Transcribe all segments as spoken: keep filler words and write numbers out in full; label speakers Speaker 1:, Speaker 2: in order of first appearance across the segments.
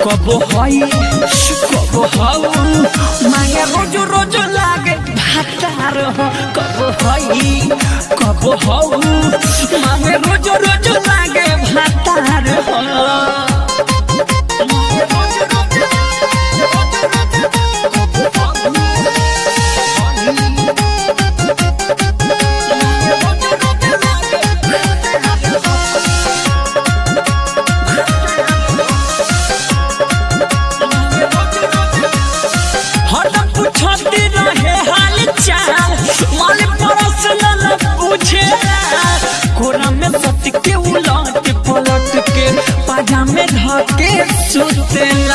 Speaker 1: कबो हई कबो हाउ मांगे रोज रोज लागे भातार हो कबो हई कबो हाउ मांगे रोज रोज लागे भातार हो के उलट पलट के पाजामे धके सुतेला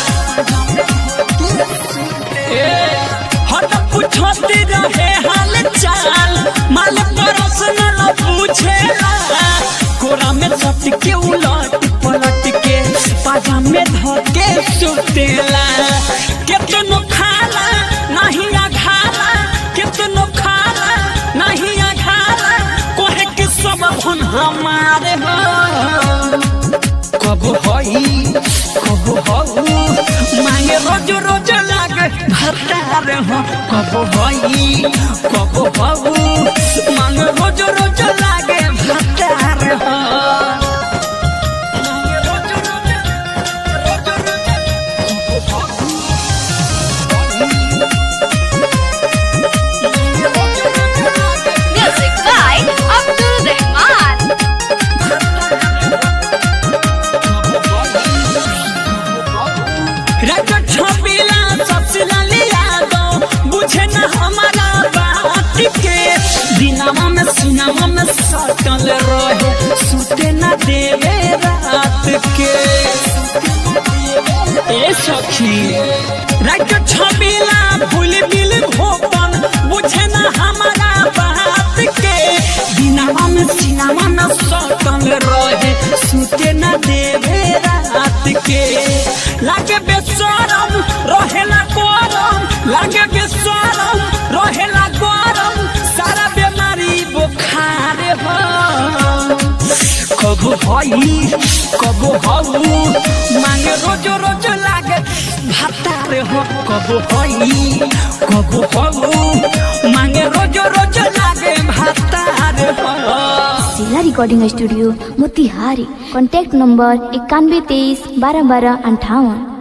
Speaker 1: ए हट पूछती रहे हाल चाल माल परसन न पूछेला कोरा में सट के उलट पलट के पाजामे धके सुतेला केतनो खाला नहीं आघाला केतनो खाला नहीं आघाला कोहे के सब भन हमारे हो कब हई कब हाउ मांगे रोज रोज लागे भातार हो कब हई कब हाउ मांगे रोज रोज लागे भातार हो दिनामा में सिनामा में सटल रहे सुते न देवे रात के ए सखी रात छबिला भूल बिल भोपन बुझे न हमारा बात के दिनामा में सिनामा में सटल रहे सुते न देवे रात के लागे बेशरम रहेला गरम लागे बेशरम रहेला गरम सारा बेमारी बुखार हो कब हई कब हाउ मांगे रोज रोज लागे भातार हो कब हई कब हाउ मांगे रोज रोज लागे भातार हो।
Speaker 2: जिला recording studio Motihari, contact number इक्यानवे तेईस बारह बारह अंठावन।